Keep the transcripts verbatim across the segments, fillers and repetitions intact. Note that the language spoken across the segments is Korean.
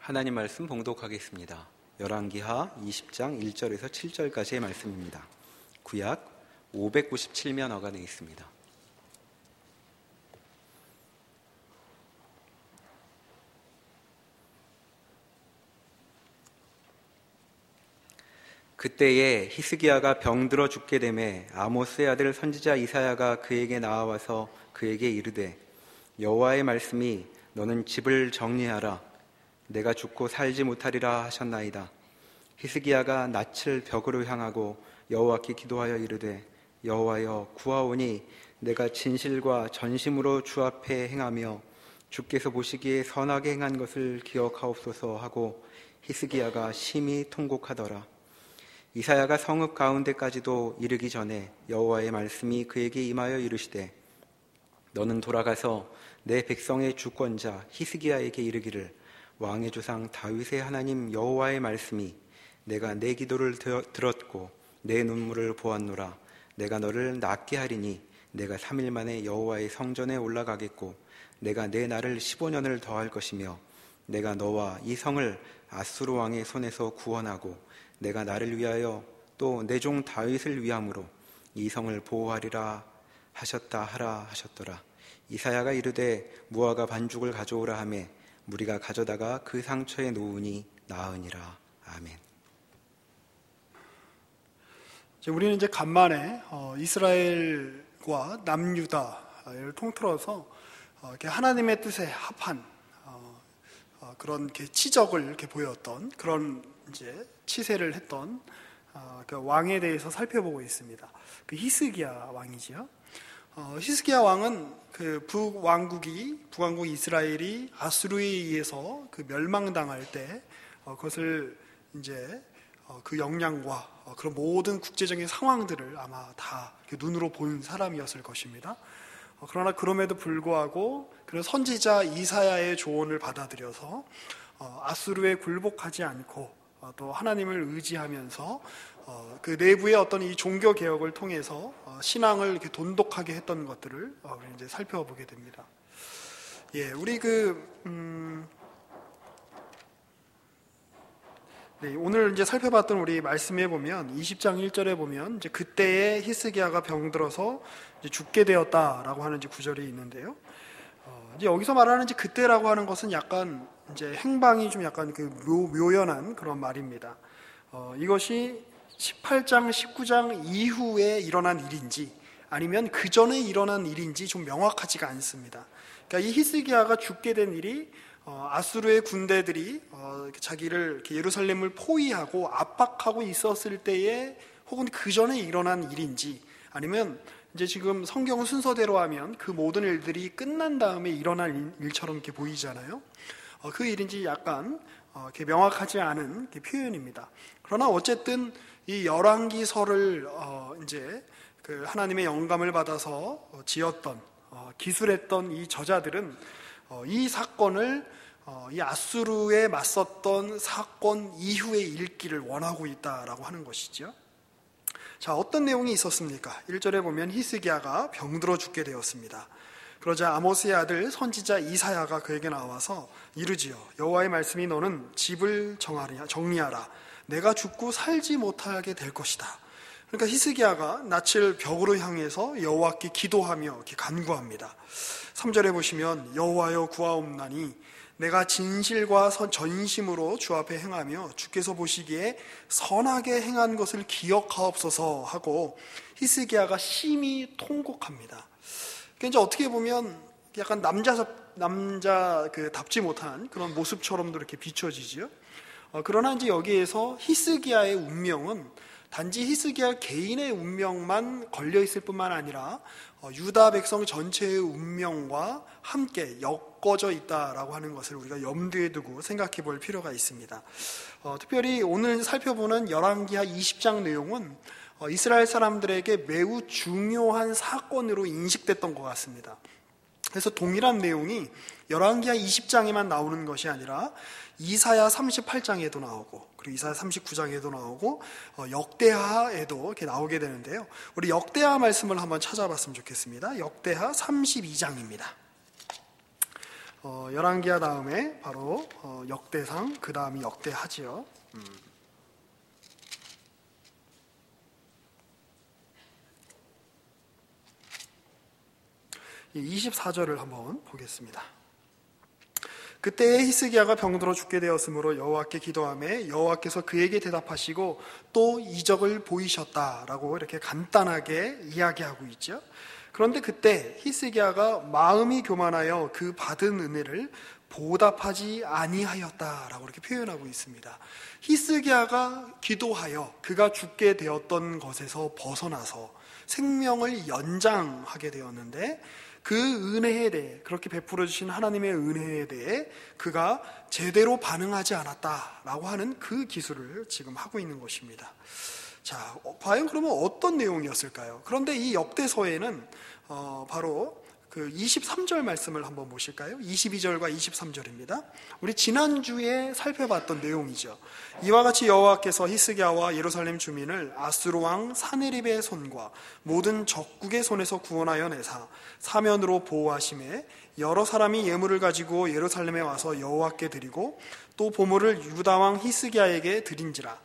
하나님 말씀 봉독하겠습니다. 열왕기하 이십 장 일 절에서 칠 절까지의 말씀입니다. 구약 오백구십칠 면어가 되어 있습니다. 그때에 히스기야가 병들어 죽게 되매 아모스의 아들 선지자 이사야가 그에게 나와서 그에게 이르되 여호와의 말씀이 너는 집을 정리하라. 내가 죽고 살지 못하리라 하셨나이다. 히스기야가 낯을 벽으로 향하고 여호와께 기도하여 이르되 여호와여 구하오니 내가 진실과 전심으로 주 앞에 행하며 주께서 보시기에 선하게 행한 것을 기억하옵소서 하고 히스기야가 심히 통곡하더라. 이사야가 성읍 가운데까지도 이르기 전에 여호와의 말씀이 그에게 임하여 이르시되 너는 돌아가서 내 백성의 주권자 히스기야에게 이르기를 왕의 조상 다윗의 하나님 여호와의 말씀이 내가 내 기도를 들었고 내 눈물을 보았노라. 내가 너를 낫게 하리니 내가 삼 일 만에 여호와의 성전에 올라가겠고 내가 내 날을 십오 년을 더할 것이며 내가 너와 이 성을 아수르 왕의 손에서 구원하고 내가 나를 위하여 또 내 종 다윗을 위함으로 이 성을 보호하리라 하셨다 하라 하셨더라. 이사야가 이르되 무화과 반죽을 가져오라 하며 무리가 가져다가 그 상처에 놓으니 나으니라. 아멘. 우리는 이제 간만에 어, 이스라엘과 남유다를 통틀어서 어, 이렇게 하나님의 뜻에 합한 어, 어, 그런 이렇게 치적을 이렇게 보였던 그런 이제 치세를 했던 어, 그 왕에 대해서 살펴보고 있습니다. 그 히스기야 왕이지요. 어, 히스기야 왕은 그 북왕국이 북왕국 이스라엘이 아수르에 의해서 그 멸망당할 때 어, 그것을 이제 어, 그 영향과 어, 그런 모든 국제적인 상황들을 아마 다 눈으로 본 사람이었을 것입니다. 어, 그러나 그럼에도 불구하고 그런 선지자 이사야의 조언을 받아들여서 어, 아수르에 굴복하지 않고 어, 또 하나님을 의지하면서 어, 그 내부의 어떤 이 종교 개혁을 통해서 어, 신앙을 이렇게 돈독하게 했던 것들을 어, 우리 이제 살펴보게 됩니다. 예, 우리 그 음, 네, 오늘 이제 살펴봤던 우리 말씀에 보면 이십 장 일 절에 보면 이제 그때에 히스기야가 병들어서 이제 죽게 되었다라고 하는 이제 구절이 있는데요. 어, 이제 여기서 말하는 이제 그때라고 하는 것은 약간 이제 행방이 좀 약간 그 묘, 묘연한 그런 말입니다. 어, 이것이 십팔 장, 십구 장 이후에 일어난 일인지 아니면 그 전에 일어난 일인지 좀 명확하지가 않습니다. 그러니까 이 히스기야가 죽게 된 일이 어, 아수르의 군대들이 어, 자기를 이렇게 예루살렘을 포위하고 압박하고 있었을 때에 혹은 그 전에 일어난 일인지 아니면 이제 지금 성경 순서대로 하면 그 모든 일들이 끝난 다음에 일어난 일처럼 이렇게 보이잖아요. 어, 그 일인지 약간 어, 이렇게 명확하지 않은 이렇게 표현입니다. 그러나 어쨌든 이 열왕기서를 어, 이제 그 하나님의 영감을 받아서 어, 지었던 어, 기술했던 이 저자들은 어, 이 사건을 어, 이 아수르에 맞섰던 사건 이후에 읽기를 원하고 있다라고 하는 것이죠. 자, 어떤 내용이 있었습니까? 일 절에 보면 히스기야가 병들어 죽게 되었습니다. 그러자 아모스의 아들 선지자 이사야가 그에게 나와서 이르지요. 여호와의 말씀이 너는 집을 정하라, 정리하라. 내가 죽고 살지 못하게 될 것이다. 그러니까 히스기야가 낯을 벽으로 향해서 여호와께 기도하며 이렇게 간구합니다. 삼 절에 보시면 여호와여 구하옵나니 내가 진실과 전심으로 주 앞에 행하며 주께서 보시기에 선하게 행한 것을 기억하옵소서 하고 히스기야가 심히 통곡합니다. 그러니까 이제 어떻게 보면 약간 남자 남자 그 답지 못한 그런 모습처럼도 이렇게 비춰지지요. 어, 그러나 이제 여기에서 히스기야의 운명은 단지 히스기야 개인의 운명만 걸려 있을 뿐만 아니라 어, 유다 백성 전체의 운명과 함께 엮어져 있다라고 하는 것을 우리가 염두에 두고 생각해 볼 필요가 있습니다. 어, 특별히 오늘 살펴보는 열왕기하 이십 장 내용은 어, 이스라엘 사람들에게 매우 중요한 사건으로 인식됐던 것 같습니다. 그래서 동일한 내용이 열왕기하 이십 장에만 나오는 것이 아니라 이사야 삼십팔 장에도 나오고 그리고 이사야 삼십구 장에도 나오고 어, 역대하에도 이렇게 나오게 되는데요. 우리 역대하 말씀을 한번 찾아봤으면 좋겠습니다. 역대하 삼십이 장입니다. 어, 열왕기하 다음에 바로 어, 역대상, 그 다음이 역대하지요. 음. 이십사 절을 한번 보겠습니다. 그때에 히스기야가 병들어 죽게 되었으므로 여호와께 기도하매 여호와께서 그에게 대답하시고 또 이적을 보이셨다라고 이렇게 간단하게 이야기하고 있죠. 그런데 그때 히스기야가 마음이 교만하여 그 받은 은혜를 보답하지 아니하였다라고 이렇게 표현하고 있습니다. 히스기야가 기도하여 그가 죽게 되었던 것에서 벗어나서 생명을 연장하게 되었는데 그 은혜에 대해, 그렇게 베풀어 주신 하나님의 은혜에 대해 그가 제대로 반응하지 않았다라고 하는 그 기술을 지금 하고 있는 것입니다. 자, 과연 그러면 어떤 내용이었을까요? 그런데 이 역대서에는 어, 바로 그 이십삼 절 말씀을 한번 보실까요? 이십이 절과 이십삼 절입니다. 우리 지난주에 살펴봤던 내용이죠. 이와 같이 여호와께서 히스기야와 예루살렘 주민을 아수르 왕 사네립의 손과 모든 적국의 손에서 구원하여 내사 사면으로 보호하심에 여러 사람이 예물을 가지고 예루살렘에 와서 여호와께 드리고 또 보물을 유다 왕 히스기야에게 드린지라.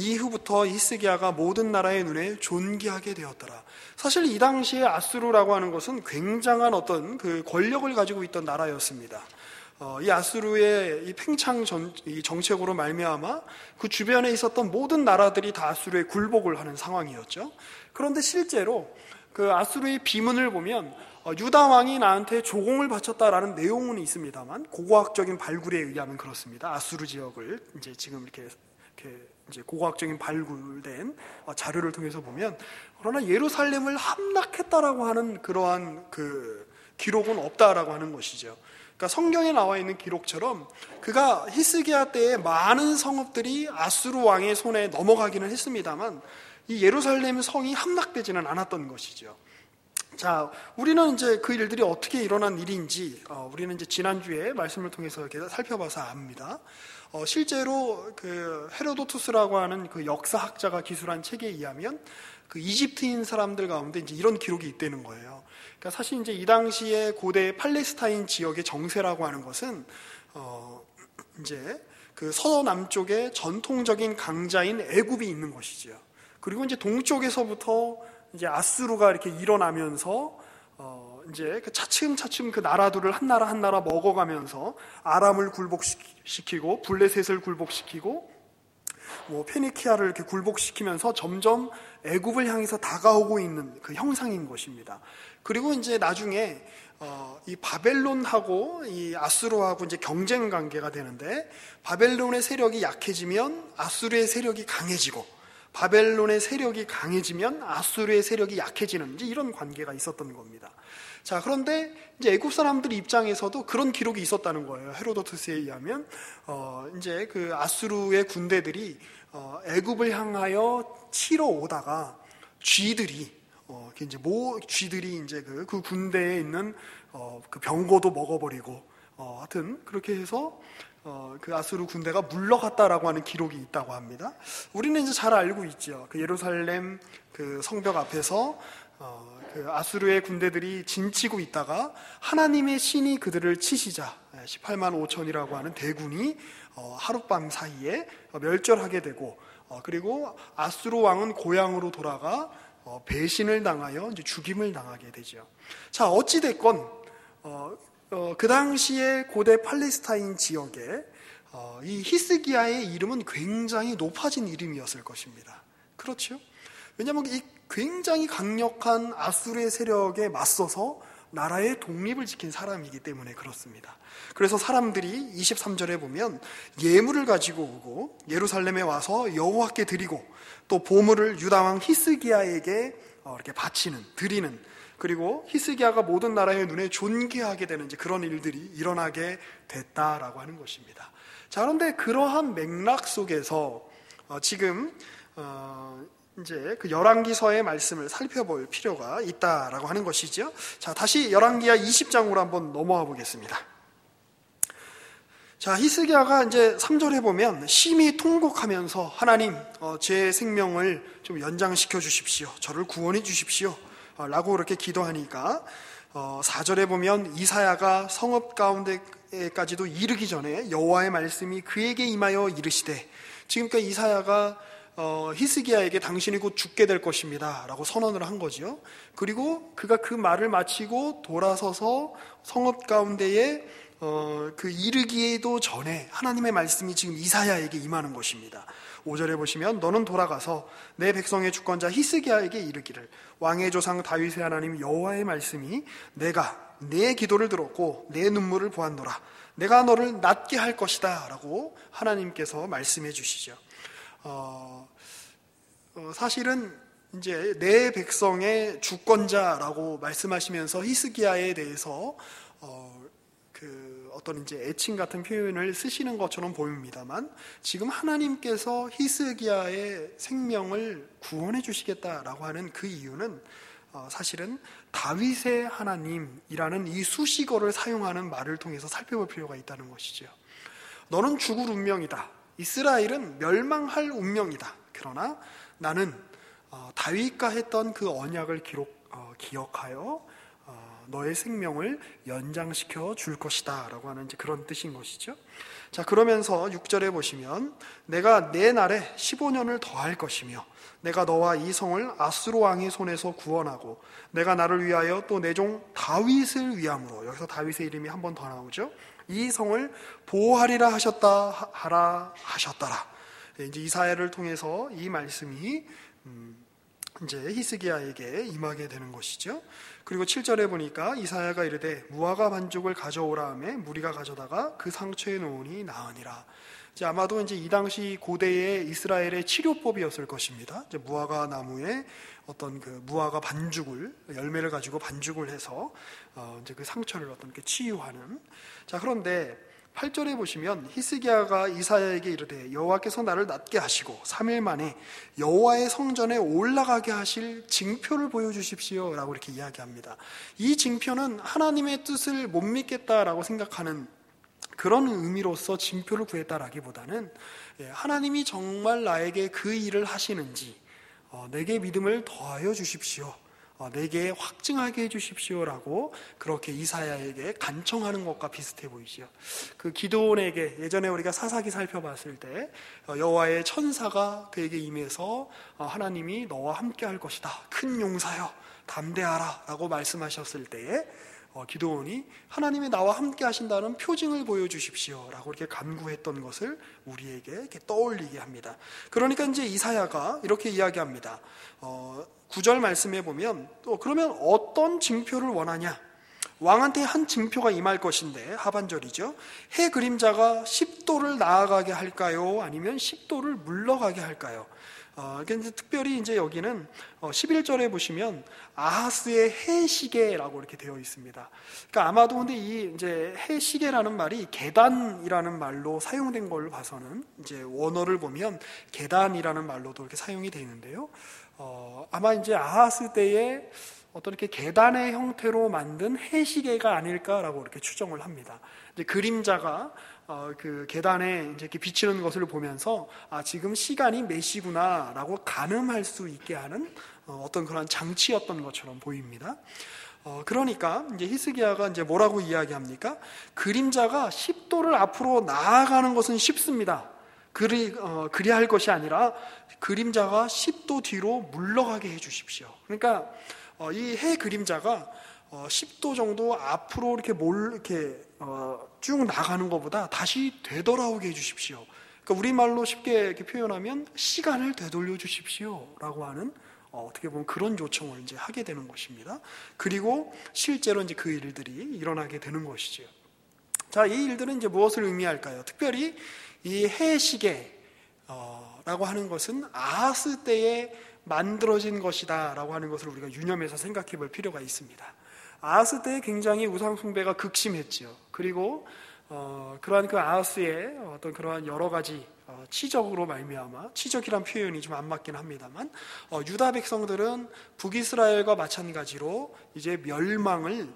이후부터 히스기야가 모든 나라의 눈에 존귀하게 되었더라. 사실 이 당시에 아수르라고 하는 것은 굉장한 어떤 그 권력을 가지고 있던 나라였습니다. 어, 이 아수르의 이 팽창 전, 이 정책으로 말미암아 그 주변에 있었던 모든 나라들이 다 아수르에 굴복을 하는 상황이었죠. 그런데 실제로 그 아수르의 비문을 보면 어, 유다 왕이 나한테 조공을 바쳤다라는 내용은 있습니다만 고고학적인 발굴에 의하면 그렇습니다. 아수르 지역을 이제 지금 이렇게 이렇게 이제 고고학적인 발굴된 자료를 통해서 보면, 그러나 예루살렘을 함락했다라고 하는 그러한 그 기록은 없다라고 하는 것이죠. 그러니까 성경에 나와 있는 기록처럼 그가 히스기야 때에 많은 성읍들이 아수르 왕의 손에 넘어가기는 했습니다만 이 예루살렘 성이 함락되지는 않았던 것이죠. 자, 우리는 이제 그 일들이 어떻게 일어난 일인지 어, 우리는 이제 지난주에 말씀을 통해서 이렇게 살펴봐서 압니다. 어, 실제로 그 헤로도투스라고 하는 그 역사학자가 기술한 책에 의하면 그 이집트인 사람들 가운데 이제 이런 기록이 있다는 거예요. 그러니까 사실 이제 이 당시에 고대 팔레스타인 지역의 정세라고 하는 것은 어, 이제 그 서남쪽에 전통적인 강자인 애굽이 있는 것이죠. 그리고 이제 동쪽에서부터 이제 아수르가 이렇게 일어나면서 어 이제 그 차츰차츰 그 나라들을 한 나라 한 나라 먹어가면서 아람을 굴복시키고 블레셋을 굴복시키고 뭐 페니키아를 이렇게 굴복시키면서 점점 애굽을 향해서 다가오고 있는 그 형상인 것입니다. 그리고 이제 나중에 어, 이 바벨론하고 이 아수르하고 이제 경쟁 관계가 되는데 바벨론의 세력이 약해지면 아수르의 세력이 강해지고 바벨론의 세력이 강해지면 아수르의 세력이 약해지는 이제 이런 관계가 있었던 겁니다. 자, 그런데 이제 애굽 사람들 입장에서도 그런 기록이 있었다는 거예요. 헤로도투스에 의하면 어, 이제 그 아수르의 군대들이 어, 애굽을 향하여 치러 오다가 쥐들이 어, 이제 모 쥐들이 이제 그, 그 군대에 있는 어, 그 병거도 먹어버리고 어, 하여튼 그렇게 해서 어, 그 아수르 군대가 물러갔다라고 하는 기록이 있다고 합니다. 우리는 이제 잘 알고 있죠. 그 예루살렘 그 성벽 앞에서 어, 그 아수르의 군대들이 진치고 있다가 하나님의 신이 그들을 치시자 십팔만 오천이라고 하는 대군이 어, 하룻밤 사이에 멸절하게 되고 어, 그리고 아수르 왕은 고향으로 돌아가 어, 배신을 당하여 이제 죽임을 당하게 되죠. 자, 어찌 됐건 어, 어, 그 당시에 고대 팔레스타인 지역에 어, 이 히스기야의 이름은 굉장히 높아진 이름이었을 것입니다. 그렇죠? 왜냐하면 이 굉장히 강력한 아수르의 세력에 맞서서 나라의 독립을 지킨 사람이기 때문에 그렇습니다. 그래서 사람들이 이십삼 절에 보면 예물을 가지고 오고 예루살렘에 와서 여호와께 드리고 또 보물을 유다 왕 히스기야에게 이렇게 바치는, 드리는, 그리고 히스기야가 모든 나라의 눈에 존귀하게 되는 이제 그런 일들이 일어나게 됐다라고 하는 것입니다. 자, 그런데 그러한 맥락 속에서 어, 지금 어, 이제 그 열왕기서의 말씀을 살펴볼 필요가 있다라고 하는 것이죠. 자, 다시 열왕기하 이십 장으로 한번 넘어와 보겠습니다. 자, 히스기야가 이제 삼 절에 보면 심히 통곡하면서 하나님, 어, 제 생명을 좀 연장시켜 주십시오. 저를 구원해 주십시오. 어, 라고 이렇게 기도하니까 어, 사 절에 보면 이사야가 성읍 가운데까지도 이르기 전에 여호와의 말씀이 그에게 임하여 이르시되, 지금 그 이사야가 어, 히스기야에게 당신이 곧 죽게 될 것입니다 라고 선언을 한 거지요. 그리고 그가 그 말을 마치고 돌아서서 성읍 가운데에 어, 그 이르기에도 전에 하나님의 말씀이 지금 이사야에게 임하는 것입니다. 오 절에 보시면 너는 돌아가서 내 백성의 주권자 히스기야에게 이르기를, 왕의 조상 다윗의 하나님 여호와의 말씀이 내가 내 기도를 들었고 내 눈물을 보았노라, 내가 너를 낫게 할 것이다 라고 하나님께서 말씀해 주시죠. 어, 어, 사실은 이제 내 백성의 주권자라고 말씀하시면서 히스기야에 대해서 어, 그 어떤 이제 애칭 같은 표현을 쓰시는 것처럼 보입니다만, 지금 하나님께서 히스기야의 생명을 구원해 주시겠다라고 하는 그 이유는 어, 사실은 다윗의 하나님이라는 이 수식어를 사용하는 말을 통해서 살펴볼 필요가 있다는 것이죠. 너는 죽을 운명이다. 이스라엘은 멸망할 운명이다. 그러나 나는 어, 다윗과 했던 그 언약을 기록, 어, 기억하여 어, 너의 생명을 연장시켜 줄 것이다 라고 하는 이제 그런 뜻인 것이죠. 자, 그러면서 육 절에 보시면 내가 내 날에 십오 년을 더할 것이며 내가 너와 이 성을 아수르 왕의 손에서 구원하고 내가 나를 위하여 또 내 종 다윗을 위함으로, 여기서 다윗의 이름이 한 번 더 나오죠. 이 성을 보호하리라 하셨다 하라 하셨더라. 이제 이사야를 통해서 이 말씀이 음, 이제 히스기야에게 임하게 되는 것이죠. 그리고 칠 절에 보니까 이사야가 이르되 무화과 반죽을 가져오라 하매 무리가 가져다가 그 상처에 놓으니 나으니라. 이제 아마도 이제 이 당시 고대의 이스라엘의 치료법이었을 것입니다. 이제 무화과 나무에 어떤 그 무화과 반죽을, 열매를 가지고 반죽을 해서 어 이제 그 상처를 어떤 게 치유하는. 자, 그런데 팔 절에 보시면 히스기야가 이사야에게 이르되 여호와께서 나를 낫게 하시고 삼 일 만에 여호와의 성전에 올라가게 하실 징표를 보여주십시오 라고 이렇게 이야기합니다. 이 징표는 하나님의 뜻을 못 믿겠다라고 생각하는 그런 의미로서 징표를 구했다라기보다는 하나님이 정말 나에게 그 일을 하시는지 내게 믿음을 더하여 주십시오, 내게 확증하게 해주십시오라고 그렇게 이사야에게 간청하는 것과 비슷해 보이지요. 그 기드온에게 예전에 우리가 사사기 살펴봤을 때 여호와의 천사가 그에게 임해서 하나님이 너와 함께 할 것이다, 큰 용사여 담대하라 라고 말씀하셨을 때에 기드온이 하나님이 나와 함께 하신다는 표징을 보여주십시오 라고 이렇게 간구했던 것을 우리에게 이렇게 떠올리게 합니다. 그러니까 이제 이사야가 이렇게 이야기합니다. 어, 구 절 말씀에 보면 또 그러면 어떤 징표를 원하냐? 왕한테 한 징표가 임할 것인데, 하반절이죠. 해 그림자가 십 도를 나아가게 할까요? 아니면 십 도를 물러가게 할까요? 어, 이제 특별히 이제 여기는 십일 절에 보시면 아하스의 해시계라고 이렇게 되어 있습니다. 그러니까 아마도 근데 이 이제 해시계라는 말이 계단이라는 말로 사용된 걸 봐서는 이제 원어를 보면 계단이라는 말로도 이렇게 사용이 되는데요. 어, 아마 이제 아하스 때에 어떤 이렇게 계단의 형태로 만든 해시계가 아닐까라고 이렇게 추정을 합니다. 이제 그림자가 어, 그 계단에 이제 이렇게 비치는 것을 보면서 아, 지금 시간이 몇 시구나라고 가늠할 수 있게 하는 어, 어떤 그런 장치였던 것처럼 보입니다. 어, 그러니까 이제 히스기야가 이제 뭐라고 이야기합니까? 그림자가 십 도를 앞으로 나아가는 것은 쉽습니다. 그리 어, 그리야 할 것이 아니라 그림자가 십 도 뒤로 물러가게 해주십시오. 그러니까 어, 이 해 그림자가 어, 십 도 정도 앞으로 이렇게 몰 이렇게 어, 쭉 나가는 것보다 다시 되돌아오게 해주십시오. 그러니까 우리말로 쉽게 이렇게 표현하면 시간을 되돌려 주십시오라고 하는 어, 어떻게 보면 그런 요청을 이제 하게 되는 것입니다. 그리고 실제로 이제 그 일들이 일어나게 되는 것이죠. 자, 이 일들은 이제 무엇을 의미할까요? 특별히 이 해시계 어, 라고 하는 것은 아하스 때에 만들어진 것이다 라고 하는 것을 우리가 유념해서 생각해 볼 필요가 있습니다. 아하스 때에 굉장히 우상 숭배가 극심했지요. 그리고 어, 그러한 그 아하스의 어떤 그러한 여러 가지 어, 치적으로 말미암아, 치적이란 표현이 좀 안 맞긴 합니다만 어, 유다 백성들은 북이스라엘과 마찬가지로 이제 멸망을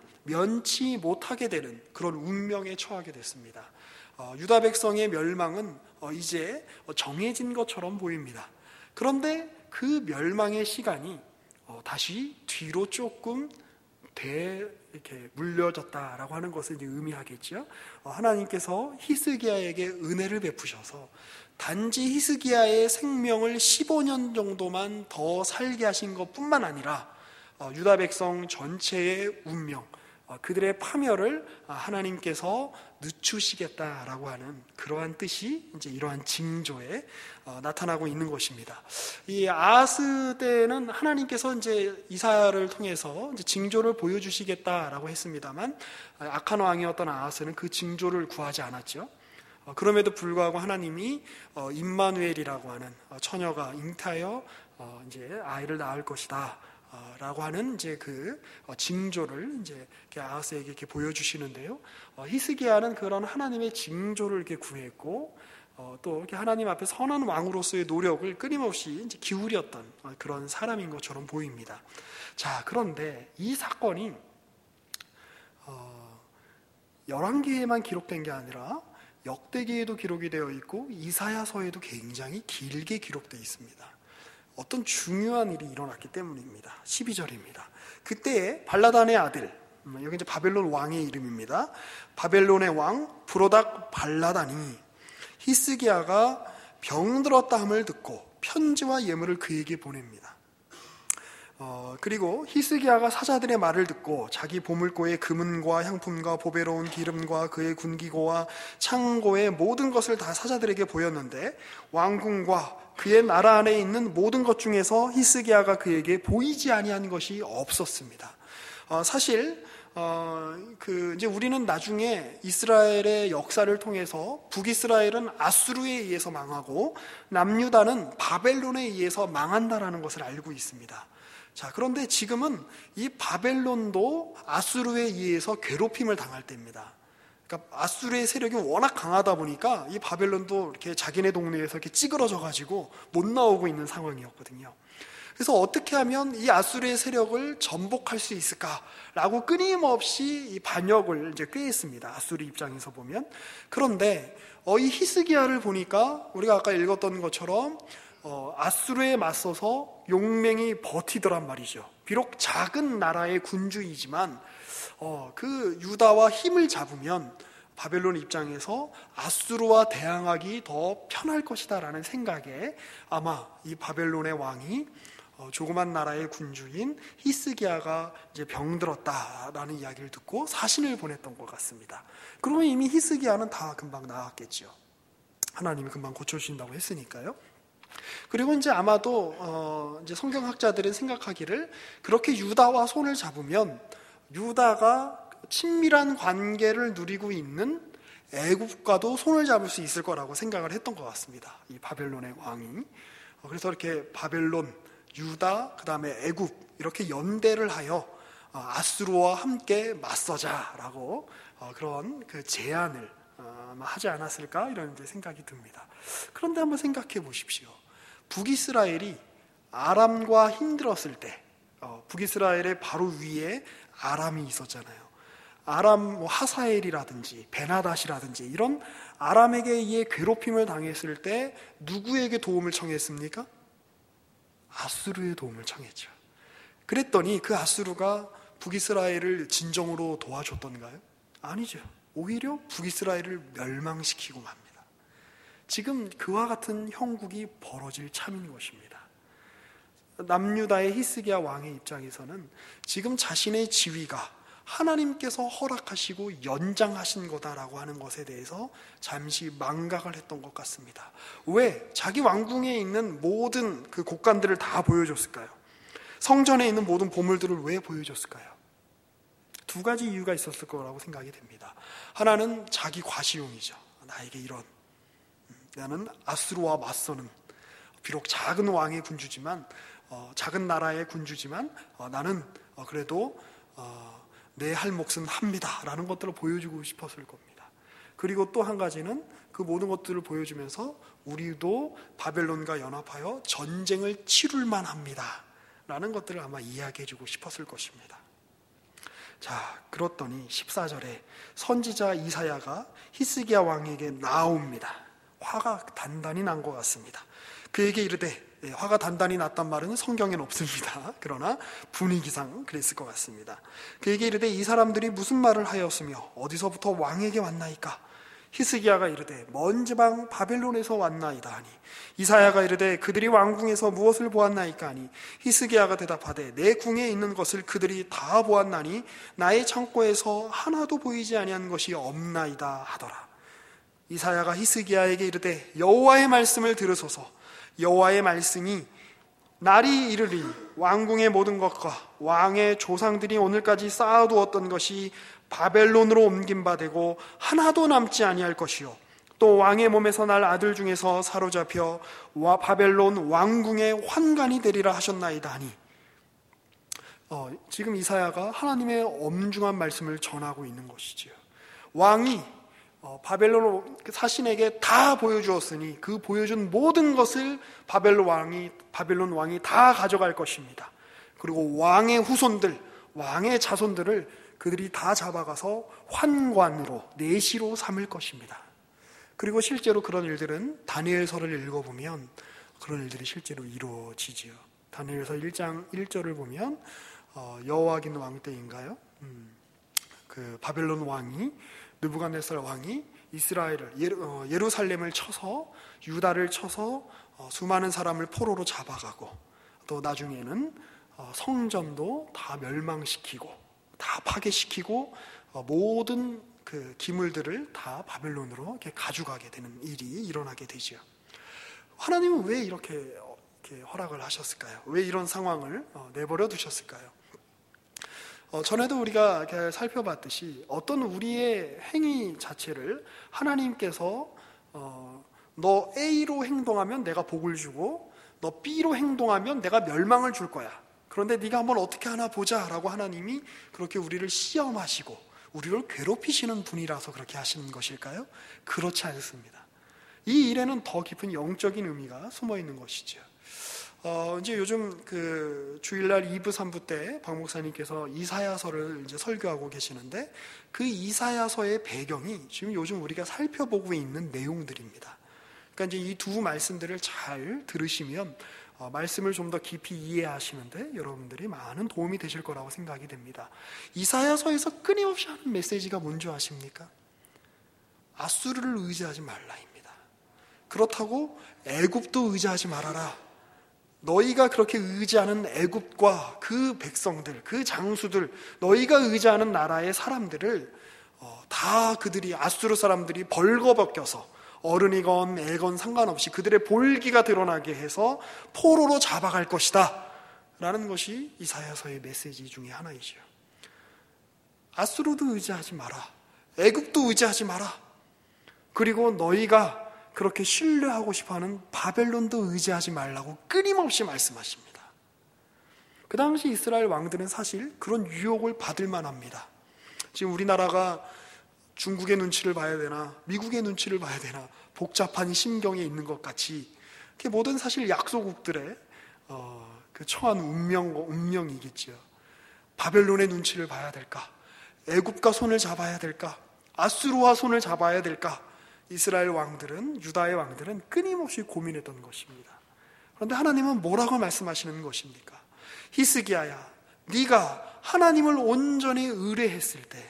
면치 못하게 되는 그런 운명에 처하게 됐습니다. 어, 유다 백성의 멸망은 어, 이제 정해진 것처럼 보입니다. 그런데 그 멸망의 시간이 어, 다시 뒤로 조금 대 이렇게 물려졌다라고 하는 것을 이제 의미하겠죠. 하나님께서 히스기야에게 은혜를 베푸셔서 단지 히스기야의 생명을 십오 년 정도만 더 살게 하신 것뿐만 아니라 유다 백성 전체의 운명, 그들의 파멸을 하나님께서 늦추시겠다라고 하는 그러한 뜻이 이제 이러한 징조에 나타나고 있는 것입니다. 이 아하스 때는 하나님께서 이제 이사야를 통해서 이제 징조를 보여주시겠다라고 했습니다만 악한 왕이었던 아하스는 그 징조를 구하지 않았죠. 그럼에도 불구하고 하나님이 임마누엘이라고 하는 처녀가 잉타하여 이제 아이를 낳을 것이다. 라고 하는 이제 그 징조를 이제 아하스에게 이렇게 보여주시는데요. 히스기야는 그런 하나님의 징조를 이렇게 구했고, 또 이렇게 하나님 앞에 선한 왕으로서의 노력을 끊임없이 이제 기울였던 그런 사람인 것처럼 보입니다. 자, 그런데 이 사건이 열왕기에만 기록된 게 아니라 역대기에도 기록이 되어 있고 이사야서에도 굉장히 길게 기록되어 있습니다. 어떤 중요한 일이 일어났기 때문입니다. 십이 절입니다. 그때에 발라단의 아들, 여기 이제 바벨론 왕의 이름입니다. 바벨론의 왕 브로닥 발라단이 히스기야가 병들었다 함을 듣고 편지와 예물을 그에게 보냅니다. 어, 그리고 히스기야가 사자들의 말을 듣고 자기 보물고의 금은과 향품과 보배로운 기름과 그의 군기고와 창고의 모든 것을 다 사자들에게 보였는데 왕궁과 그의 나라 안에 있는 모든 것 중에서 히스기야가 그에게 보이지 아니한 것이 없었습니다. 어, 사실 어, 그 이제 우리는 나중에 이스라엘의 역사를 통해서 북이스라엘은 아수르에 의해서 망하고 남유다는 바벨론에 의해서 망한다라는 것을 알고 있습니다. 자, 그런데 지금은 이 바벨론도 아수르에 의해서 괴롭힘을 당할 때입니다. 그러니까 아수르의 세력이 워낙 강하다 보니까 이 바벨론도 이렇게 자기네 동네에서 이렇게 찌그러져 가지고 못 나오고 있는 상황이었거든요. 그래서 어떻게 하면 이 아수르의 세력을 전복할 수 있을까라고 끊임없이 이 반역을 이제 꾀했습니다. 아수르 입장에서 보면. 그런데 어, 이 히스기야를 보니까 우리가 아까 읽었던 것처럼 어, 아수르에 맞서서 용맹히 버티더란 말이죠. 비록 작은 나라의 군주이지만 어, 그 유다와 힘을 잡으면 바벨론 입장에서 아수르와 대항하기 더 편할 것이다라는 생각에 아마 이 바벨론의 왕이 어, 조그만 나라의 군주인 히스기야가 이제 병들었다라는 이야기를 듣고 사신을 보냈던 것 같습니다. 그러면 이미 히스기야는 다 금방 나았겠죠. 하나님이 금방 고쳐주신다고 했으니까요. 그리고 이제 아마도 어 이제 성경학자들은 생각하기를 그렇게 유다와 손을 잡으면 유다가 친밀한 관계를 누리고 있는 애굽과도 손을 잡을 수 있을 거라고 생각을 했던 것 같습니다. 이 바벨론의 왕이. 그래서 이렇게 바벨론, 유다, 그 다음에 애굽 이렇게 연대를 하여 아수르와 함께 맞서자라고 그런 그 제안을 아마 하지 않았을까 이런 생각이 듭니다. 그런데 한번 생각해 보십시오. 북이스라엘이 아람과 힘들었을 때 어, 북이스라엘의 바로 위에 아람이 있었잖아요. 아람 뭐 하사엘이라든지 베나닷이라든지 이런 아람에게 의해 괴롭힘을 당했을 때 누구에게 도움을 청했습니까? 아수르의 도움을 청했죠. 그랬더니 그 아수르가 북이스라엘을 진정으로 도와줬던가요? 아니죠. 오히려 북이스라엘을 멸망시키고 맙니다. 지금 그와 같은 형국이 벌어질 참인 것입니다. 남유다의 히스기야 왕의 입장에서는 지금 자신의 지위가 하나님께서 허락하시고 연장하신 거다라고 하는 것에 대해서 잠시 망각을 했던 것 같습니다. 왜? 자기 왕궁에 있는 모든 그 곡간들을 다 보여줬을까요? 성전에 있는 모든 보물들을 왜 보여줬을까요? 두 가지 이유가 있었을 거라고 생각이 됩니다. 하나는 자기 과시용이죠. 나에게 이런, 나는 아수르와 맞서는 비록 작은 왕의 군주지만 어, 작은 나라의 군주지만 어, 나는 어, 그래도 어, 내 할 몫은 합니다 라는 것들을 보여주고 싶었을 겁니다. 그리고 또 한 가지는 그 모든 것들을 보여주면서 우리도 바벨론과 연합하여 전쟁을 치룰만 합니다 라는 것들을 아마 이야기해주고 싶었을 것입니다. 자, 그렇더니 십사 절에 선지자 이사야가 히스기야 왕에게 나옵니다. 화가 단단히 난 것 같습니다. 그에게 이르되, 예, 화가 단단히 났단 말은 성경에는 없습니다. 그러나 분위기상 그랬을 것 같습니다. 그에게 이르되 이 사람들이 무슨 말을 하였으며 어디서부터 왕에게 왔나이까? 히스기야가 이르되 먼 지방 바벨론에서 왔나이다 하니, 이사야가 이르되 그들이 왕궁에서 무엇을 보았나이까 하니, 히스기야가 대답하되 내 궁에 있는 것을 그들이 다 보았나니 나의 창고에서 하나도 보이지 아니한 것이 없나이다 하더라. 이사야가 히스기야에게 이르되 여호와의 말씀을 들으소서. 여호와의 말씀이 날이 이르리 왕궁의 모든 것과 왕의 조상들이 오늘까지 쌓아두었던 것이 바벨론으로 옮긴 바 되고 하나도 남지 아니할 것이요, 또 왕의 몸에서 날 아들 중에서 사로잡혀 와 바벨론 왕궁의 환관이 되리라 하셨나이다 하니, 어, 지금 이사야가 하나님의 엄중한 말씀을 전하고 있는 것이지요. 왕이 어, 바벨론 사신에게 다 보여주었으니 그 보여준 모든 것을 바벨론 왕이 바벨론 왕이 다 가져갈 것입니다. 그리고 왕의 후손들, 왕의 자손들을 그들이 다 잡아가서 환관으로, 내시로 삼을 것입니다. 그리고 실제로 그런 일들은 다니엘서를 읽어보면 그런 일들이 실제로 이루어지지요. 다니엘서 일 장 일 절을 보면 어, 여호와긴 왕 때인가요? 음, 그 바벨론 왕이, 느부갓네살 왕이 이스라엘을, 예루, 예루살렘을 쳐서, 유다를 쳐서 어, 수많은 사람을 포로로 잡아가고, 또 나중에는 어, 성전도 다 멸망시키고 다 파괴시키고 어, 모든 그 기물들을 다 바벨론으로 이렇게 가져가게 되는 일이 일어나게 되죠. 하나님은 왜 이렇게, 이렇게 허락을 하셨을까요? 왜 이런 상황을 어, 내버려 두셨을까요? 어, 전에도 우리가 이렇게 살펴봤듯이 어떤 우리의 행위 자체를 하나님께서 어, 너 A로 행동하면 내가 복을 주고 너 B로 행동하면 내가 멸망을 줄 거야. 그런데 네가 한번 어떻게 하나 보자 라고 하나님이 그렇게 우리를 시험하시고 우리를 괴롭히시는 분이라서 그렇게 하시는 것일까요? 그렇지 않습니다. 이 일에는 더 깊은 영적인 의미가 숨어 있는 것이죠. 어, 이제 요즘 그 주일날 이 부, 삼 부 때 박 목사님께서 이사야서를 이제 설교하고 계시는데, 그 이사야서의 배경이 지금 요즘 우리가 살펴보고 있는 내용들입니다. 그러니까 이제 이 두 말씀들을 잘 들으시면 어, 말씀을 좀 더 깊이 이해하시는데 여러분들이 많은 도움이 되실 거라고 생각이 됩니다. 이사야서에서 끊임없이 하는 메시지가 뭔지 아십니까? 아수르를 의지하지 말라입니다. 그렇다고 애굽도 의지하지 말아라. 너희가 그렇게 의지하는 애굽과 그 백성들, 그 장수들, 너희가 의지하는 나라의 사람들을 어, 다 그들이, 아수르 사람들이 벌거벗겨서 어른이건 애건 상관없이 그들의 볼기가 드러나게 해서 포로로 잡아갈 것이다 라는 것이 이사야서의 메시지 중에 하나이죠. 아수르도 의지하지 마라, 애굽도 의지하지 마라, 그리고 너희가 그렇게 신뢰하고 싶어하는 바벨론도 의지하지 말라고 끊임없이 말씀하십니다. 그 당시 이스라엘 왕들은 사실 그런 유혹을 받을 만합니다. 지금 우리나라가 중국의 눈치를 봐야 되나 미국의 눈치를 봐야 되나 복잡한 심경에 있는 것 같이, 그게 모든 사실 약소국들의 어, 그 처한 운명, 운명이겠죠. 바벨론의 눈치를 봐야 될까? 애굽과 손을 잡아야 될까? 아수르와 손을 잡아야 될까? 이스라엘 왕들은, 유다의 왕들은 끊임없이 고민했던 것입니다. 그런데 하나님은 뭐라고 말씀하시는 것입니까? 히스기야야, 네가 하나님을 온전히 의뢰했을 때,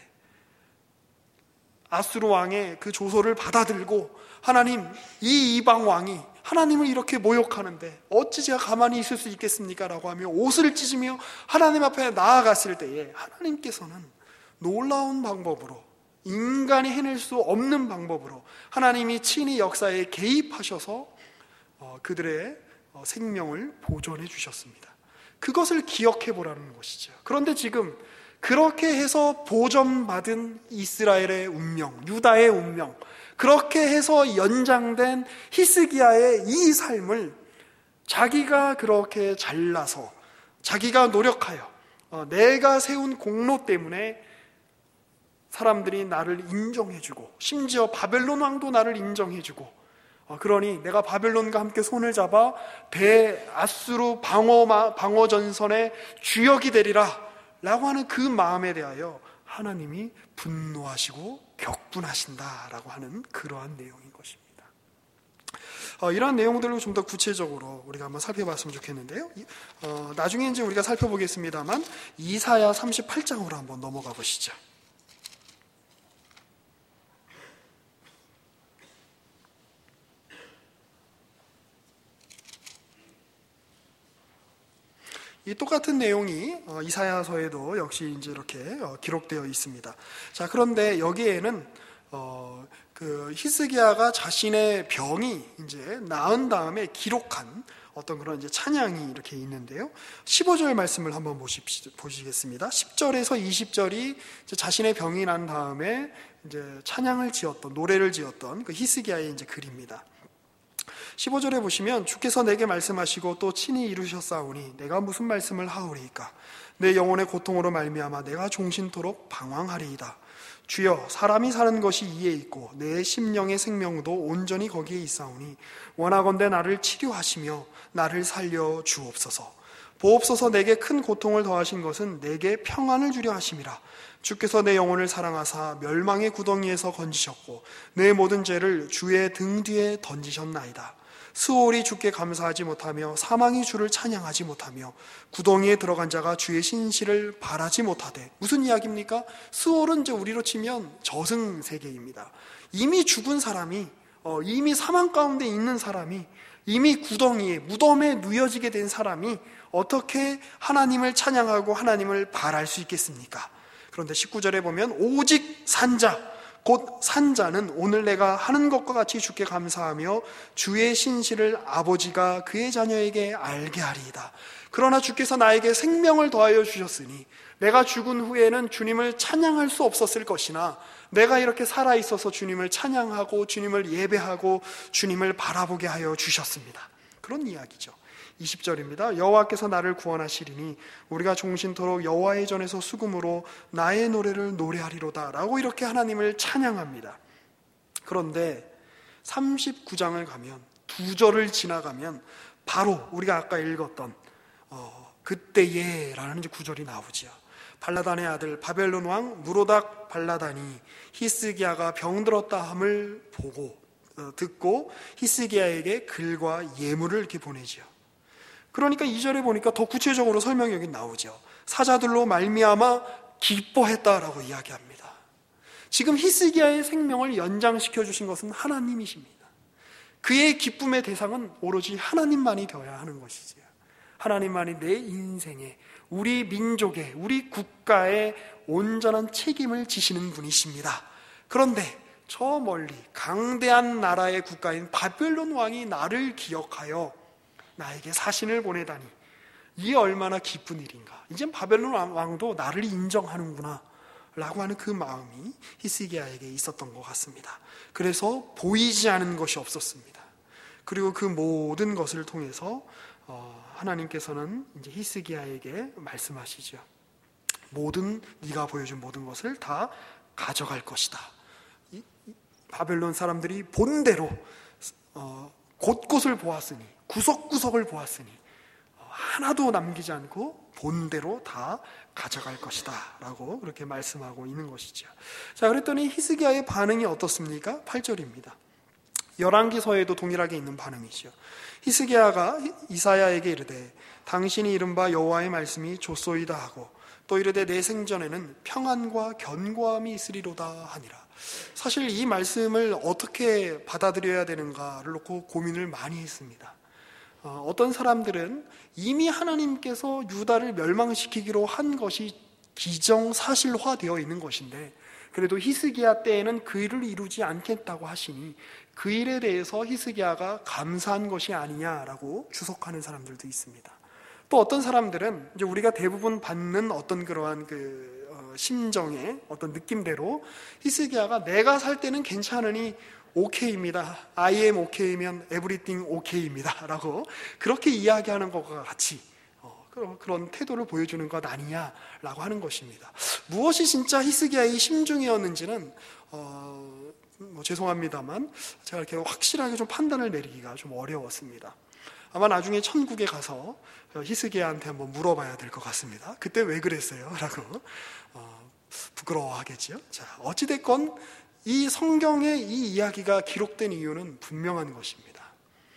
아수르 왕의 그 조소를 받아들고 하나님, 이 이방 왕이 하나님을 이렇게 모욕하는데 어찌 제가 가만히 있을 수 있겠습니까? 라고 하며 옷을 찢으며 하나님 앞에 나아갔을 때에 하나님께서는 놀라운 방법으로, 인간이 해낼 수 없는 방법으로 하나님이 친히 역사에 개입하셔서 그들의 생명을 보존해 주셨습니다. 그것을 기억해 보라는 것이죠. 그런데 지금 그렇게 해서 보존받은 이스라엘의 운명, 유다의 운명, 그렇게 해서 연장된 히스기야의 이 삶을 자기가 그렇게 잘나서, 자기가 노력하여 내가 세운 공로 때문에 사람들이 나를 인정해주고, 심지어 바벨론 왕도 나를 인정해주고, 그러니 내가 바벨론과 함께 손을 잡아 대아수르 방어, 방어 전선의 주역이 되리라 라고 하는 그 마음에 대하여 하나님이 분노하시고 격분하신다라고 하는 그러한 내용인 것입니다. 어, 이러한 내용들을 좀 더 구체적으로 우리가 한번 살펴봤으면 좋겠는데요. 어, 나중에 이제 우리가 살펴보겠습니다만 이사야 삼십팔 장으로 한번 넘어가 보시죠. 이 똑같은 내용이 이사야서에도 역시 이제 이렇게 기록되어 있습니다. 자, 그런데 여기에는 어, 그 히스기야가 자신의 병이 이제 나은 다음에 기록한 어떤 그런 이제 찬양이 이렇게 있는데요. 십오 절 말씀을 한번 보십시, 보시겠습니다. 십 절에서 이십 절이 이제 자신의 병이 난 다음에 이제 찬양을 지었던, 노래를 지었던 그 히스기야의 이제 글입니다. 십오 절에 보시면 주께서 내게 말씀하시고 또 친히 이루셨사오니 내가 무슨 말씀을 하오리이까. 내 영혼의 고통으로 말미암아 내가 종신토록 방황하리이다. 주여, 사람이 사는 것이 이에 있고 내 심령의 생명도 온전히 거기에 있사오니 원하건대 나를 치료하시며 나를 살려 주옵소서. 보옵소서. 내게 큰 고통을 더하신 것은 내게 평안을 주려 하심이라. 주께서 내 영혼을 사랑하사 멸망의 구덩이에서 건지셨고 내 모든 죄를 주의 등 뒤에 던지셨나이다. 스올이 주께 감사하지 못하며 사망이 주를 찬양하지 못하며 구덩이에 들어간 자가 주의 신실을 바라지 못하되. 무슨 이야기입니까? 스올은 이제 우리로 치면 저승세계입니다. 이미 죽은 사람이, 어, 이미 사망 가운데 있는 사람이, 이미 구덩이에 무덤에 누여지게 된 사람이 어떻게 하나님을 찬양하고 하나님을 바랄 수 있겠습니까? 그런데 십구 절에 보면 오직 산자, 곧 산자는 오늘 내가 하는 것과 같이 주께 감사하며 주의 신실을 아버지가 그의 자녀에게 알게 하리이다. 그러나 주께서 나에게 생명을 더하여 주셨으니 내가 죽은 후에는 주님을 찬양할 수 없었을 것이나 내가 이렇게 살아있어서 주님을 찬양하고 주님을 예배하고 주님을 바라보게 하여 주셨습니다. 그런 이야기죠. 이십 절입니다. 여호와께서 나를 구원하시리니 우리가 종신토록 여호와의 전에서 수금으로 나의 노래를 노래하리로다 라고 이렇게 하나님을 찬양합니다. 그런데 삼십구 장을 가면, 두 절을 지나가면 바로 우리가 아까 읽었던 어, 그때에 라는 구절이 나오죠. 발라단의 아들 바벨론 왕 무로닥 발라단이 히스기야가 병들었다 함을 보고 어, 듣고 히스기야에게 글과 예물을 이렇게 보내죠. 그러니까 이 절에 보니까 더 구체적으로 설명이 여기 나오죠. 사자들로 말미암아 기뻐했다라고 이야기합니다. 지금 히스기야의 생명을 연장시켜 주신 것은 하나님이십니다. 그의 기쁨의 대상은 오로지 하나님만이 되어야 하는 것이지요. 하나님만이 내 인생에, 우리 민족에, 우리 국가에 온전한 책임을 지시는 분이십니다. 그런데 저 멀리 강대한 나라의 국가인 바벨론 왕이 나를 기억하여 나에게 사신을 보내다니 이게 얼마나 기쁜 일인가. 이제 바벨론 왕도 나를 인정하는구나 라고 하는 그 마음이 히스기야에게 있었던 것 같습니다. 그래서 보이지 않은 것이 없었습니다. 그리고 그 모든 것을 통해서 하나님께서는 이제 히스기야에게 말씀하시죠. 모든 네가 보여준 모든 것을 다 가져갈 것이다. 바벨론 사람들이 본대로 곳곳을 보았으니, 구석구석을 보았으니 하나도 남기지 않고 본대로 다 가져갈 것이다 라고 그렇게 말씀하고 있는 것이죠. 자, 그랬더니 히스기야의 반응이 어떻습니까? 팔 절입니다. 열왕기서에도 동일하게 있는 반응이죠. 히스기야가 이사야에게 이르되 당신이 이른바 여호와의 말씀이 좋소이다 하고 또 이르되 내 생전에는 평안과 견고함이 있으리로다 하니라. 사실 이 말씀을 어떻게 받아들여야 되는가를 놓고 고민을 많이 했습니다. 어떤 사람들은 이미 하나님께서 유다를 멸망시키기로 한 것이 기정사실화되어 있는 것인데 그래도 히스기야 때에는 그 일을 이루지 않겠다고 하시니 그 일에 대해서 히스기야가 감사한 것이 아니냐라고 주석하는 사람들도 있습니다. 또 어떤 사람들은 이제 우리가 대부분 받는 어떤 그러한 그 어, 심정의 어떤 느낌대로 히스기야가 내가 살 때는 괜찮으니 오케이입니다. I am okay면 everything okay입니다. 라고 그렇게 이야기하는 것과 같이 어, 그런 태도를 보여주는 것 아니냐라고 하는 것입니다. 무엇이 진짜 히스기야의 심중이었는지는 어, 뭐 죄송합니다만 제가 이렇게 확실하게 좀 판단을 내리기가 좀 어려웠습니다. 아마 나중에 천국에 가서 히스기야한테 한번 물어봐야 될 것 같습니다. 그때 왜 그랬어요? 라고 어, 부끄러워하겠죠. 자, 어찌됐건 이 성경에 이 이야기가 기록된 이유는 분명한 것입니다.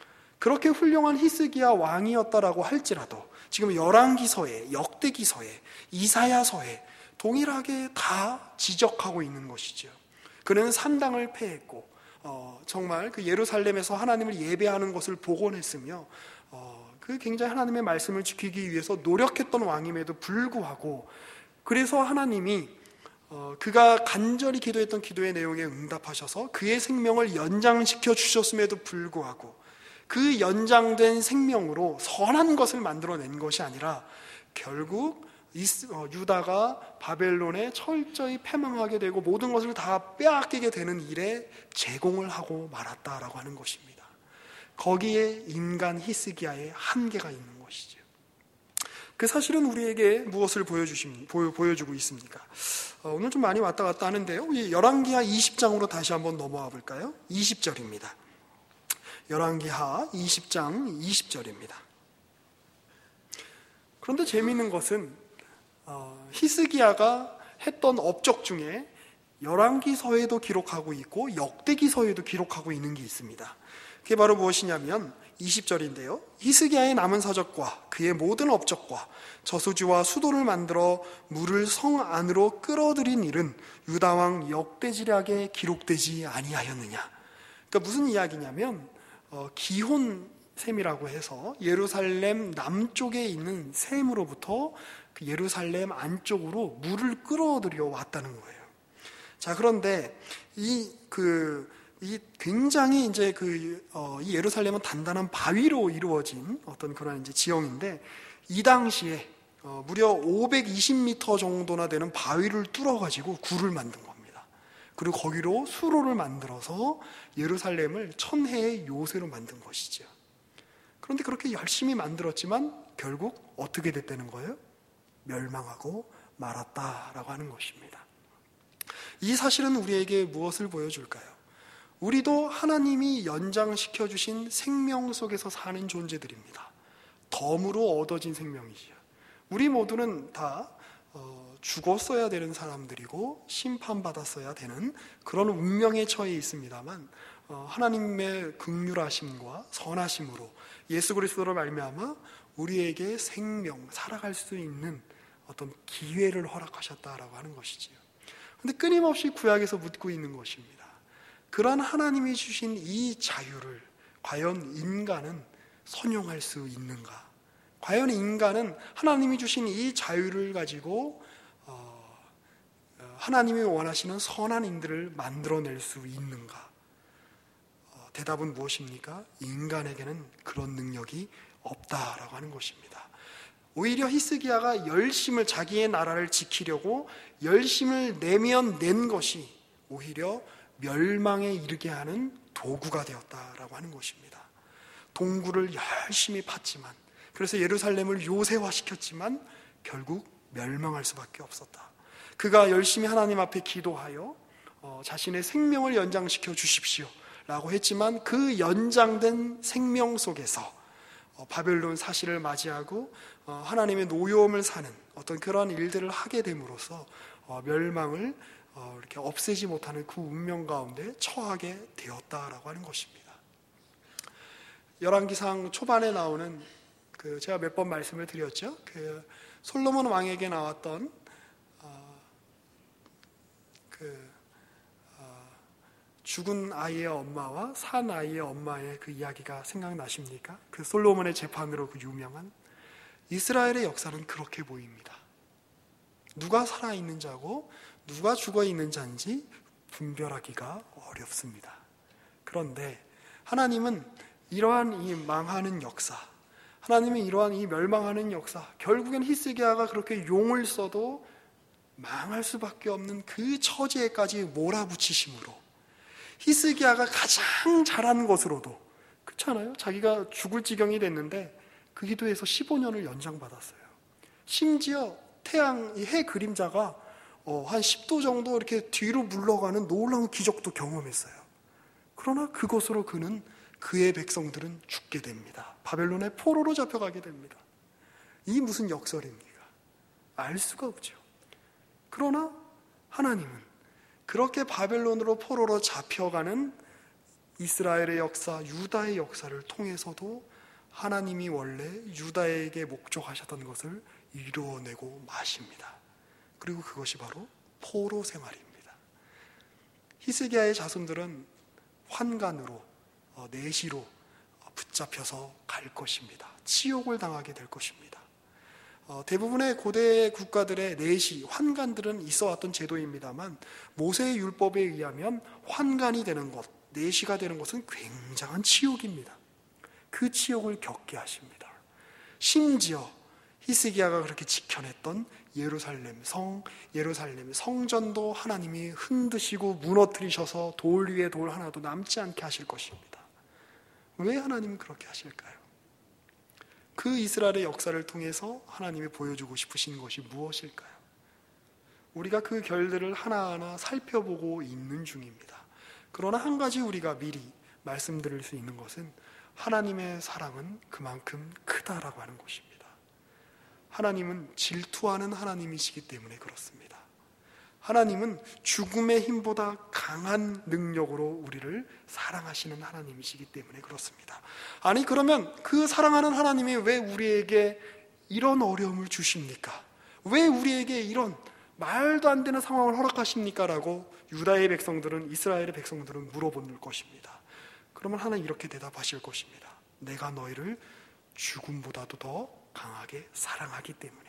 그렇게 훌륭한 히스기야 왕이었다라고 할지라도 지금 열왕기서에, 역대기서에, 이사야서에 동일하게 다 지적하고 있는 것이죠. 그는 산당을 폐했고 어, 정말 그 예루살렘에서 하나님을 예배하는 것을 복원했으며 어, 그 굉장히 하나님의 말씀을 지키기 위해서 노력했던 왕임에도 불구하고, 그래서 하나님이 어, 그가 간절히 기도했던 기도의 내용에 응답하셔서 그의 생명을 연장시켜 주셨음에도 불구하고 그 연장된 생명으로 선한 것을 만들어낸 것이 아니라 결국 유다가 바벨론에 철저히 패망하게 되고 모든 것을 다 빼앗기게 되는 일에 제공을 하고 말았다라고 하는 것입니다. 거기에 인간 히스기야의 한계가 있는 것이죠. 그 사실은 우리에게 무엇을 보여주십, 보여, 보여주고 있습니까? 어, 오늘 좀 많이 왔다 갔다 하는데요. 열왕기하 이십 장으로 다시 한번 넘어와 볼까요? 이십 절입니다. 열왕기하 이십 장 이십 절입니다. 그런데 재미있는 것은 어, 히스기야가 했던 업적 중에 열왕기서에도 기록하고 있고 역대기서에도 기록하고 있는 게 있습니다. 그게 바로 무엇이냐면 이십 절인데요. 히스기야의 남은 사적과 그의 모든 업적과 저수지와 수도를 만들어 물을 성 안으로 끌어들인 일은 유다왕 역대지략에 기록되지 아니하였느냐. 그러니까 무슨 이야기냐면 어, 기혼 샘이라고 해서 예루살렘 남쪽에 있는 샘으로부터 그 예루살렘 안쪽으로 물을 끌어들여 왔다는 거예요. 자, 그런데 이 그 이 굉장히 이제 그 어, 이 예루살렘은 단단한 바위로 이루어진 어떤 그런 이제 지형인데 이 당시에 어, 무려 오백이십 미터 정도나 되는 바위를 뚫어 가지고 굴을 만든 겁니다. 그리고 거기로 수로를 만들어서 예루살렘을 천혜의 요새로 만든 것이죠. 그런데 그렇게 열심히 만들었지만 결국 어떻게 됐다는 거예요? 멸망하고 말았다라고 하는 것입니다. 이 사실은 우리에게 무엇을 보여줄까요? 우리도 하나님이 연장시켜 주신 생명 속에서 사는 존재들입니다. 덤으로 얻어진 생명이지요. 우리 모두는 다 죽었어야 되는 사람들이고 심판받았어야 되는 그런 운명에 처해 있습니다만 하나님의 긍휼하심과 선하심으로 예수 그리스도로 말미암아 우리에게 생명, 살아갈 수 있는 어떤 기회를 허락하셨다라고 하는 것이지요. 그런데 끊임없이 구약에서 묻고 있는 것입니다. 그러한 하나님이 주신 이 자유를 과연 인간은 선용할 수 있는가? 과연 인간은 하나님이 주신 이 자유를 가지고 어, 하나님이 원하시는 선한 인들을 만들어낼 수 있는가? 어, 대답은 무엇입니까? 인간에게는 그런 능력이 없다라고 하는 것입니다. 오히려 히스기야가 열심을, 자기의 나라를 지키려고 열심을 내면 낸 것이 오히려 멸망에 이르게 하는 도구가 되었다라고 하는 것입니다. 동굴을 열심히 팠지만, 그래서 예루살렘을 요새화시켰지만 결국 멸망할 수밖에 없었다. 그가 열심히 하나님 앞에 기도하여 어, 자신의 생명을 연장시켜 주십시오 라고 했지만 그 연장된 생명 속에서 어, 바벨론 사실을 맞이하고 어, 하나님의 노여움을 사는 어떤 그러한 일들을 하게 됨으로써 어, 멸망을 어, 이렇게 없애지 못하는 그 운명 가운데 처하게 되었다라고 하는 것입니다. 열왕기상 초반에 나오는 그 제가 몇 번 말씀을 드렸죠. 그 솔로몬 왕에게 나왔던 어, 그 어, 죽은 아이의 엄마와 산 아이의 엄마의 그 이야기가 생각나십니까? 그 솔로몬의 재판으로 그 유명한 이스라엘의 역사는 그렇게 보입니다. 누가 살아있는 자고 누가 죽어있는 자인지 분별하기가 어렵습니다. 그런데 하나님은 이러한 이 망하는 역사, 하나님은 이러한 이 멸망하는 역사, 결국엔 히스기야가 그렇게 용을 써도 망할 수밖에 없는 그 처지에까지 몰아붙이심으로 히스기야가 가장 잘한 것으로도, 그렇잖아요. 자기가 죽을 지경이 됐는데 그 기도에서 십오 년을 연장받았어요. 심지어 태양, 이 해 그림자가 어, 한 십 도 정도 이렇게 뒤로 물러가는 놀라운 기적도 경험했어요. 그러나 그것으로 그는, 그의 백성들은 죽게 됩니다. 바벨론의 포로로 잡혀가게 됩니다. 이 무슨 역설입니까? 알 수가 없죠. 그러나 하나님은 그렇게 바벨론으로 포로로 잡혀가는 이스라엘의 역사, 유다의 역사를 통해서도 하나님이 원래 유다에게 목적하셨던 것을 이루어내고 마십니다. 그리고 그것이 바로 포로 생활입니다. 히스기야의 자손들은 환관으로, 내시로 붙잡혀서 갈 것입니다. 치욕을 당하게 될 것입니다. 대부분의 고대 국가들의 내시, 환관들은 있어 왔던 제도입니다만 모세의 율법에 의하면 환관이 되는 것, 내시가 되는 것은 굉장한 치욕입니다. 그 치욕을 겪게 하십니다. 심지어 히스기야가 그렇게 지켜냈던 예루살렘 성, 예루살렘 성전도 하나님이 흔드시고 무너뜨리셔서 돌 위에 돌 하나도 남지 않게 하실 것입니다. 왜 하나님은 그렇게 하실까요? 그 이스라엘의 역사를 통해서 하나님이 보여주고 싶으신 것이 무엇일까요? 우리가 그 결들을 하나하나 살펴보고 있는 중입니다. 그러나 한 가지 우리가 미리 말씀드릴 수 있는 것은 하나님의 사랑은 그만큼 크다라고 하는 것입니다. 하나님은 질투하는 하나님이시기 때문에 그렇습니다. 하나님은 죽음의 힘보다 강한 능력으로 우리를 사랑하시는 하나님이시기 때문에 그렇습니다. 아니 그러면 그 사랑하는 하나님이 왜 우리에게 이런 어려움을 주십니까? 왜 우리에게 이런 말도 안 되는 상황을 허락하십니까? 라고 유다의 백성들은, 이스라엘의 백성들은 물어볼 것입니다. 그러면 하나님 이렇게 대답하실 것입니다. 내가 너희를 죽음보다도 더 강하게 사랑하기 때문에.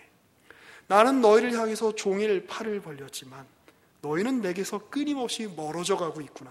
나는 너희를 향해서 종일 팔을 벌렸지만 너희는 내게서 끊임없이 멀어져 가고 있구나.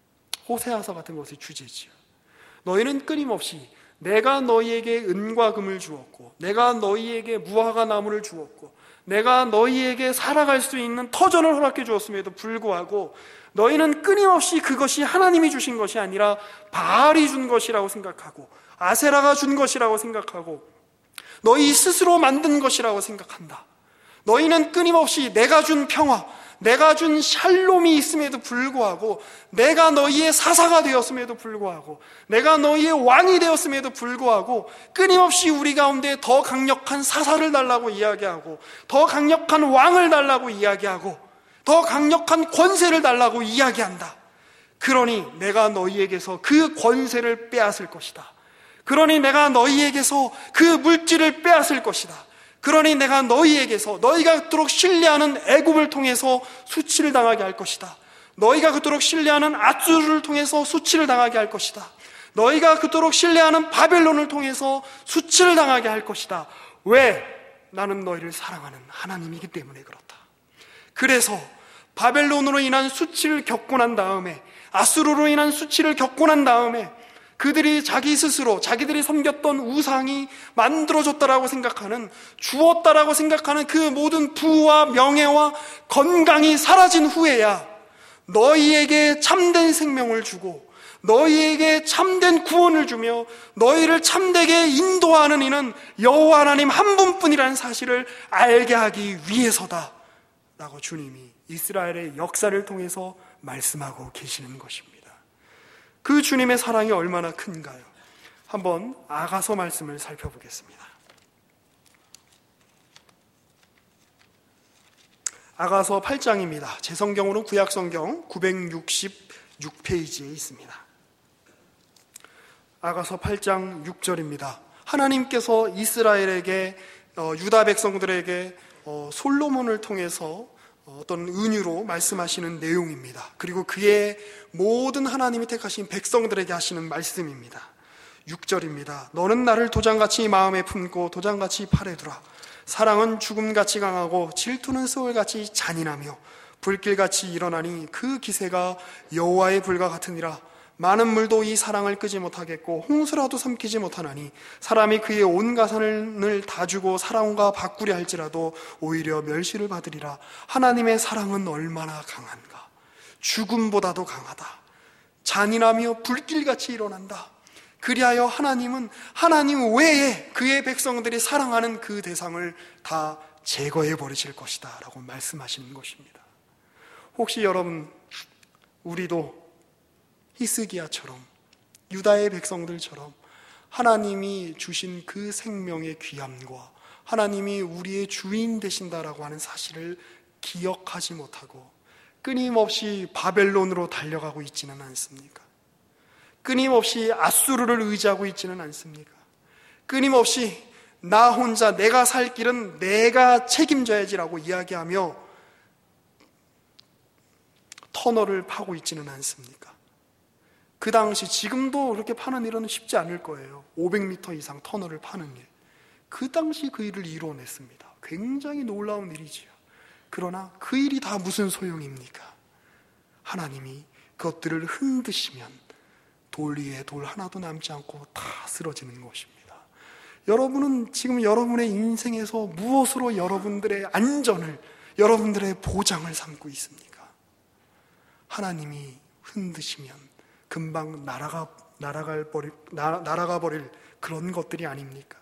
호세아서 같은 것이 주제지요. 너희는 끊임없이 내가 너희에게 은과 금을 주었고 내가 너희에게 무화과 나무를 주었고 내가 너희에게 살아갈 수 있는 터전을 허락해 주었음에도 불구하고 너희는 끊임없이 그것이 하나님이 주신 것이 아니라 바알이 준 것이라고 생각하고 아세라가 준 것이라고 생각하고 너희 스스로 만든 것이라고 생각한다. 너희는 끊임없이 내가 준 평화, 내가 준 샬롬이 있음에도 불구하고 내가 너희의 사사가 되었음에도 불구하고 내가 너희의 왕이 되었음에도 불구하고 끊임없이 우리 가운데 더 강력한 사사를 달라고 이야기하고 더 강력한 왕을 달라고 이야기하고 더 강력한 권세를 달라고 이야기한다. 그러니 내가 너희에게서 그 권세를 빼앗을 것이다. 그러니 내가 너희에게서 그 물질을 빼앗을 것이다. 그러니 내가 너희에게서 너희가 그토록 신뢰하는 애굽을 통해서 수치를 당하게 할 것이다. 너희가 그토록 신뢰하는 아수르를 통해서 수치를 당하게 할 것이다. 너희가 그토록 신뢰하는 바벨론을 통해서 수치를 당하게 할 것이다. 왜? 나는 너희를 사랑하는 하나님이기 때문에 그렇다. 그래서 바벨론으로 인한 수치를 겪고 난 다음에, 아수르로 인한 수치를 겪고 난 다음에 그들이 자기 스스로 자기들이 섬겼던 우상이 만들어줬다라고 생각하는, 주었다라고 생각하는 그 모든 부와 명예와 건강이 사라진 후에야 너희에게 참된 생명을 주고 너희에게 참된 구원을 주며 너희를 참되게 인도하는 이는 여호와 하나님 한 분뿐이라는 사실을 알게 하기 위해서다 라고 주님이 이스라엘의 역사를 통해서 말씀하고 계시는 것입니다. 그 주님의 사랑이 얼마나 큰가요? 한번 아가서 말씀을 살펴보겠습니다. 아가서 팔 장입니다. 제 성경으로는 구약성경 구백육십육 페이지에 있습니다. 아가서 팔 장 육 절입니다. 하나님께서 이스라엘에게, 어, 유다 백성들에게 어, 솔로몬을 통해서 어떤 은유로 말씀하시는 내용입니다. 그리고 그의 모든 하나님이 택하신 백성들에게 하시는 말씀입니다. 육 절입니다. 너는 나를 도장같이 마음에 품고 도장같이 팔에 두라. 사랑은 죽음같이 강하고 질투는 스올같이 잔인하며 불길같이 일어나니 그 기세가 여호와의 불과 같으니라. 많은 물도 이 사랑을 끄지 못하겠고 홍수라도 삼키지 못하나니 사람이 그의 온 가산을 다 주고 사랑과 바꾸려 할지라도 오히려 멸시를 받으리라. 하나님의 사랑은 얼마나 강한가. 죽음보다도 강하다. 잔인하며 불길같이 일어난다. 그리하여 하나님은 하나님 외에 그의 백성들이 사랑하는 그 대상을 다 제거해 버리실 것이다 라고 말씀하시는 것입니다. 혹시 여러분, 우리도 히스기야처럼 유다의 백성들처럼 하나님이 주신 그 생명의 귀함과 하나님이 우리의 주인 되신다라고 하는 사실을 기억하지 못하고 끊임없이 바벨론으로 달려가고 있지는 않습니까? 끊임없이 앗수르를 의지하고 있지는 않습니까? 끊임없이 나 혼자 내가 살 길은 내가 책임져야지라고 이야기하며 터널을 파고 있지는 않습니까? 그 당시, 지금도 그렇게 파는 일은 쉽지 않을 거예요. 오백 미터 이상 터널을 파는 일. 그 당시 그 일을 이뤄냈습니다. 굉장히 놀라운 일이지요. 그러나 그 일이 다 무슨 소용입니까? 하나님이 그것들을 흔드시면 돌 위에 돌 하나도 남지 않고 다 쓰러지는 것입니다. 여러분은 지금 여러분의 인생에서 무엇으로 여러분들의 안전을, 여러분들의 보장을 삼고 있습니까? 하나님이 흔드시면 금방 날아가, 날아갈 버릴, 나, 날아가 버릴 그런 것들이 아닙니까?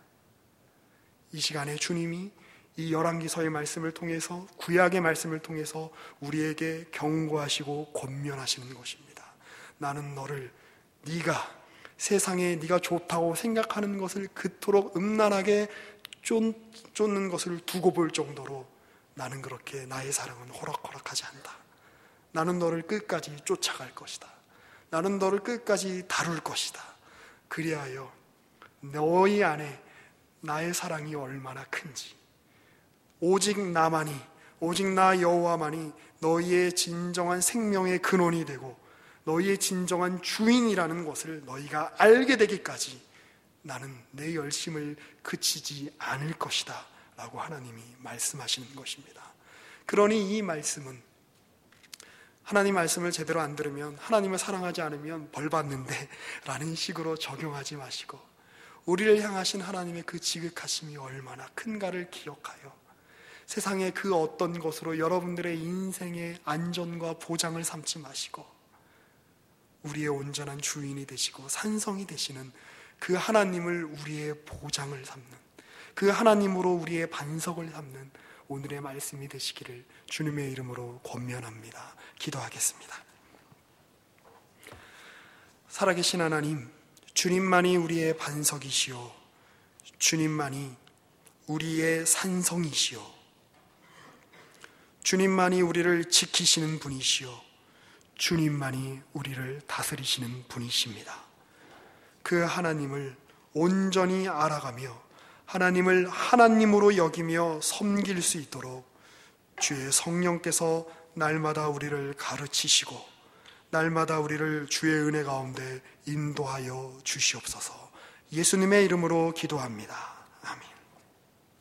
이 시간에 주님이 이 열왕기서의 말씀을 통해서, 구약의 말씀을 통해서 우리에게 경고하시고 권면하시는 것입니다. 나는 너를, 네가 세상에 네가 좋다고 생각하는 것을 그토록 음란하게 쫓는 것을 두고 볼 정도로 나는 그렇게 나의 사랑은 호락호락하지 않다. 나는 너를 끝까지 쫓아갈 것이다. 나는 너를 끝까지 다룰 것이다. 그리하여 너희 안에 나의 사랑이 얼마나 큰지, 오직 나만이, 오직 나 여호와만이 너희의 진정한 생명의 근원이 되고 너희의 진정한 주인이라는 것을 너희가 알게 되기까지 나는 내 열심을 그치지 않을 것이다 라고 하나님이 말씀하시는 것입니다. 그러니 이 말씀은, 하나님 말씀을 제대로 안 들으면, 하나님을 사랑하지 않으면 벌 받는데 라는 식으로 적용하지 마시고, 우리를 향하신 하나님의 그 지극하심이 얼마나 큰가를 기억하여 세상의 그 어떤 것으로 여러분들의 인생의 안전과 보장을 삼지 마시고 우리의 온전한 주인이 되시고 산성이 되시는 그 하나님을 우리의 보장을 삼는, 그 하나님으로 우리의 반석을 삼는 오늘의 말씀이 되시기를 주님의 이름으로 권면합니다. 기도하겠습니다. 살아계신 하나님, 주님만이 우리의 반석이시오, 주님만이 우리의 산성이시오, 주님만이 우리를 지키시는 분이시오, 주님만이 우리를 다스리시는 분이십니다. 그 하나님을 온전히 알아가며 하나님을 하나님으로 여기며 섬길 수 있도록 주의 성령께서 날마다 우리를 가르치시고 날마다 우리를 주의 은혜 가운데 인도하여 주시옵소서. 예수님의 이름으로 기도합니다.